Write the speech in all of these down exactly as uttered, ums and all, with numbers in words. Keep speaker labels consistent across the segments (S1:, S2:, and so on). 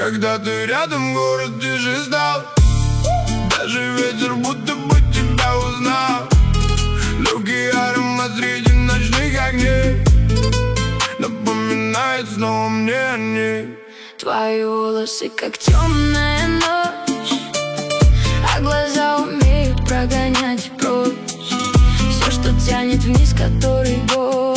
S1: Когда ты рядом, город тише стал. Даже ветер будто бы тебя узнал. Легкий аромат среди ночных огней напоминает снова мне о ней.
S2: Твои волосы, как темная ночь, а глаза умеют прогонять прочь все, что тянет вниз, который год.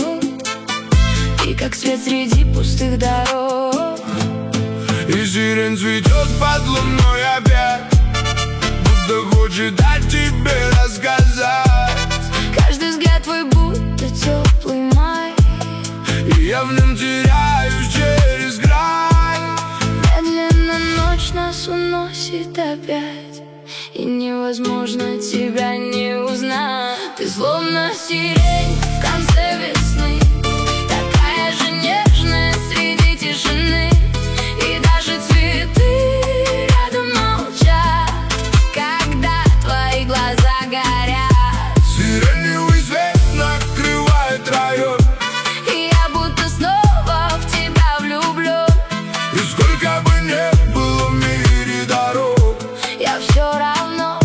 S2: Ты как свет среди пустых дорог.
S1: И сирень цветет под луной опять, будто хочет дать тебе рассказать.
S2: Каждый взгляд твой будто теплый май,
S1: и я в нем теряюсь через край.
S2: Медленно ночь нас уносит опять, и невозможно тебя не узнать. Ты словно сирень в конце весны, такая же нежная среди тишины. И даже цветы рядом молчат, когда твои глаза горят.
S1: Сиреневый свет накрывает район,
S2: И я будто снова в тебя влюблен.
S1: и сколько бы ни было в мире дорог,
S2: Я все равно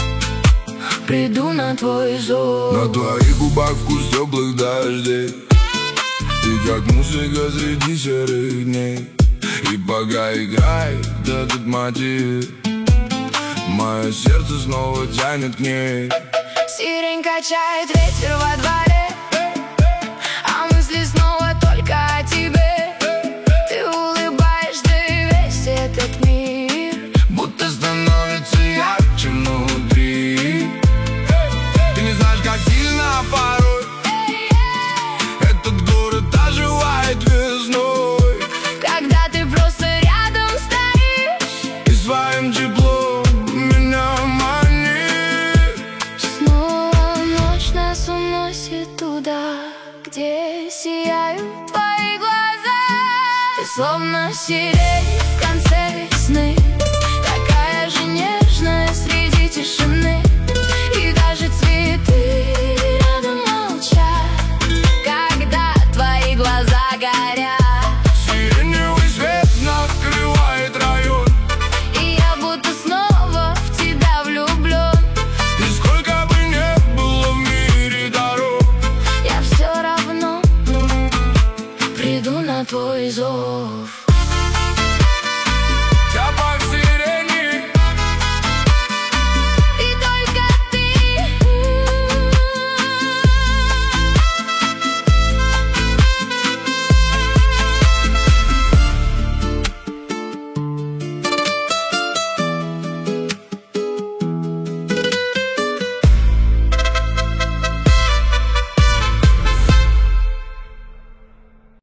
S2: приду на твой зов.
S1: на твоих губах вкус теплых дождей. Ты как музыка среди серых дней. И пока играет этот мотив, мое сердце снова тянет к ней.
S2: Сирень качает ветер во дворе, а мысли снова только о тебе. Ты улыбаешься, и весь этот мир
S1: будто становится ярче внутри. Ты не знаешь, как сильно порой этот город оживает весной.
S2: когда ты просто рядом стоишь
S1: И своим теплом меня манит.
S2: Снова ночь нас уносит туда, где сияют твои глаза. Ты словно сирень в конце весны, такая же нежная среди тишины. И даже цветы рядом молчат, когда твои глаза горят.
S1: Сиреневый свет накрывает район,
S2: И я будто снова в тебя влюблен.
S1: и сколько бы ни было в мире дорог,
S2: Я все равно приду на твой зов.